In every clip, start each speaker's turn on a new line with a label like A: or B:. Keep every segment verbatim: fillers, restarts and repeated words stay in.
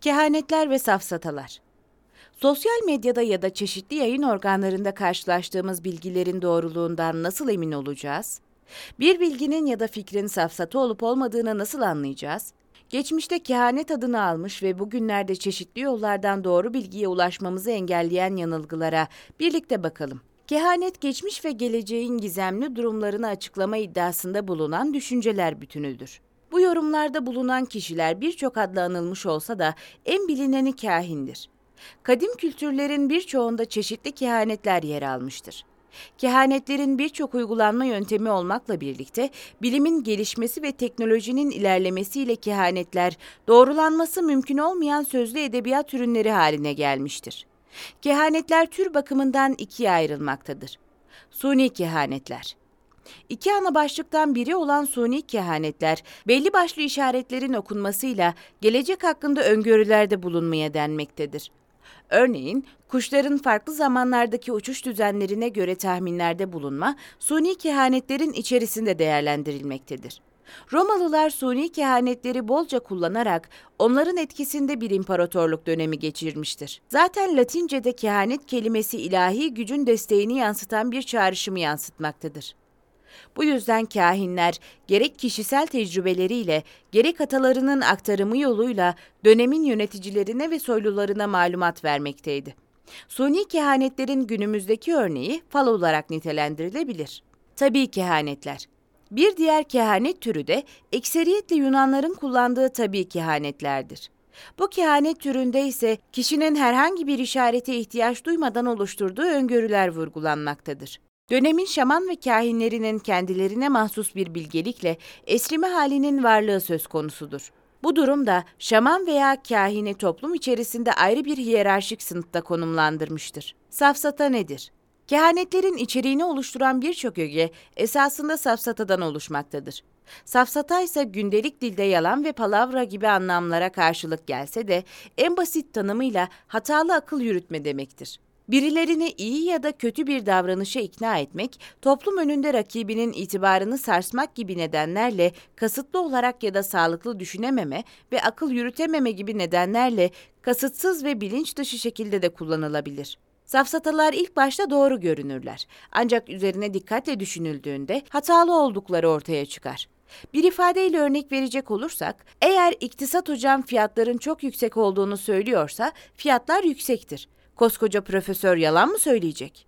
A: Kehanetler ve safsatalar. Sosyal medyada ya da çeşitli yayın organlarında karşılaştığımız bilgilerin doğruluğundan nasıl emin olacağız? Bir bilginin ya da fikrin safsata olup olmadığını nasıl anlayacağız? Geçmişte kehanet adını almış ve bugünlerde çeşitli yollardan doğru bilgiye ulaşmamızı engelleyen yanılgılara birlikte bakalım. Kehanet, geçmiş ve geleceğin gizemli durumlarını açıklama iddiasında bulunan düşünceler bütünüdür. Bu yorumlarda bulunan kişiler birçok adla anılmış olsa da en bilineni kâhindir. Kadim kültürlerin birçoğunda çeşitli kehanetler yer almıştır. Kehanetlerin birçok uygulanma yöntemi olmakla birlikte bilimin gelişmesi ve teknolojinin ilerlemesiyle kehanetler doğrulanması mümkün olmayan sözlü edebiyat ürünleri haline gelmiştir. Kehanetler tür bakımından ikiye ayrılmaktadır. Suni kehanetler. İki ana başlıktan biri olan suni kehanetler, belli başlı işaretlerin okunmasıyla gelecek hakkında öngörülerde bulunmaya denmektedir. Örneğin, kuşların farklı zamanlardaki uçuş düzenlerine göre tahminlerde bulunma, suni kehanetlerin içerisinde değerlendirilmektedir. Romalılar suni kehanetleri bolca kullanarak onların etkisinde bir imparatorluk dönemi geçirmiştir. Zaten Latince'de kehanet kelimesi ilahi gücün desteğini yansıtan bir çağrışımı yansıtmaktadır. Bu yüzden kâhinler gerek kişisel tecrübeleriyle gerek atalarının aktarımı yoluyla dönemin yöneticilerine ve soylularına malumat vermekteydi. Suni kehanetlerin günümüzdeki örneği fal olarak nitelendirilebilir. Tabii kehanetler. Bir diğer kehanet türü de ekseriyetle Yunanların kullandığı tabii kehanetlerdir. Bu kehanet türünde ise kişinin herhangi bir işarete ihtiyaç duymadan oluşturduğu öngörüler vurgulanmaktadır. Dönemin şaman ve kâhinlerinin kendilerine mahsus bir bilgelikle esrime halinin varlığı söz konusudur. Bu durumda şaman veya kâhini toplum içerisinde ayrı bir hiyerarşik sınıfta konumlandırmıştır. Safsata nedir? Kehanetlerin içeriğini oluşturan birçok öge esasında safsatadan oluşmaktadır. Safsata ise gündelik dilde yalan ve palavra gibi anlamlara karşılık gelse de en basit tanımıyla hatalı akıl yürütme demektir. Birilerini iyi ya da kötü bir davranışa ikna etmek, toplum önünde rakibinin itibarını sarsmak gibi nedenlerle kasıtlı olarak ya da sağlıklı düşünememe ve akıl yürütememe gibi nedenlerle kasıtsız ve bilinç dışı şekilde de kullanılabilir. Safsatalar ilk başta doğru görünürler. Ancak üzerine dikkatle düşünüldüğünde hatalı oldukları ortaya çıkar. Bir ifadeyle örnek verecek olursak, eğer iktisat hocam fiyatların çok yüksek olduğunu söylüyorsa, fiyatlar yüksektir. Koskoca profesör yalan mı söyleyecek?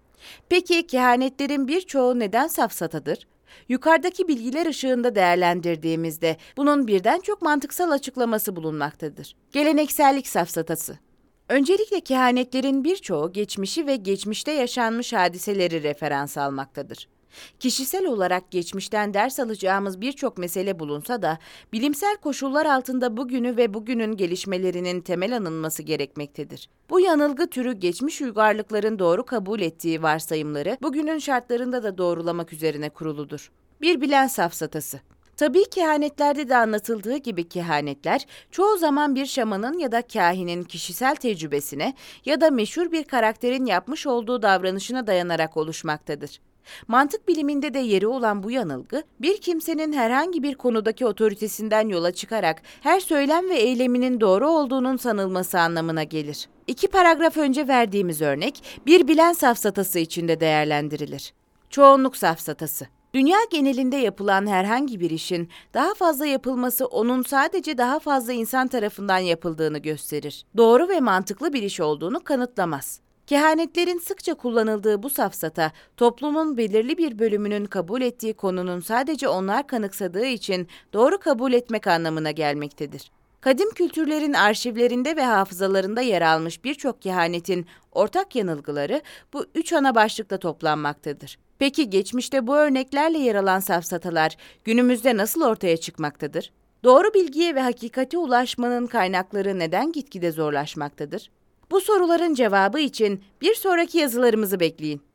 A: Peki kehanetlerin birçoğu neden safsatadır? Yukarıdaki bilgiler ışığında değerlendirdiğimizde bunun birden çok mantıksal açıklaması bulunmaktadır. Geleneksellik safsatası. Öncelikle kehanetlerin birçoğu geçmişi ve geçmişte yaşanmış hadiseleri referans almaktadır. Kişisel olarak geçmişten ders alacağımız birçok mesele bulunsa da, bilimsel koşullar altında bugünü ve bugünün gelişmelerinin temel anılması gerekmektedir. Bu yanılgı türü geçmiş uygarlıkların doğru kabul ettiği varsayımları bugünün şartlarında da doğrulamak üzerine kuruludur. Bir bilen safsatası. Tabii kehanetlerde de anlatıldığı gibi kehanetler, çoğu zaman bir şamanın ya da kâhinin kişisel tecrübesine ya da meşhur bir karakterin yapmış olduğu davranışına dayanarak oluşmaktadır. Mantık biliminde de yeri olan bu yanılgı, bir kimsenin herhangi bir konudaki otoritesinden yola çıkarak her söylem ve eyleminin doğru olduğunun sanılması anlamına gelir. İki paragraf önce verdiğimiz örnek, bir bilen safsatası içinde değerlendirilir. Çoğunluk safsatası. Dünya genelinde yapılan herhangi bir işin daha fazla yapılması onun sadece daha fazla insan tarafından yapıldığını gösterir. Doğru ve mantıklı bir iş olduğunu kanıtlamaz. Kehanetlerin sıkça kullanıldığı bu safsata, toplumun belirli bir bölümünün kabul ettiği konunun sadece onlar kanıksadığı için doğru kabul etmek anlamına gelmektedir. Kadim kültürlerin arşivlerinde ve hafızalarında yer almış birçok kehanetin ortak yanılgıları bu üç ana başlıkta toplanmaktadır. Peki geçmişte bu örneklerle yer alan safsatalar günümüzde nasıl ortaya çıkmaktadır? Doğru bilgiye ve hakikate ulaşmanın kaynakları neden gitgide zorlaşmaktadır? Bu soruların cevabı için bir sonraki yazılarımızı bekleyin.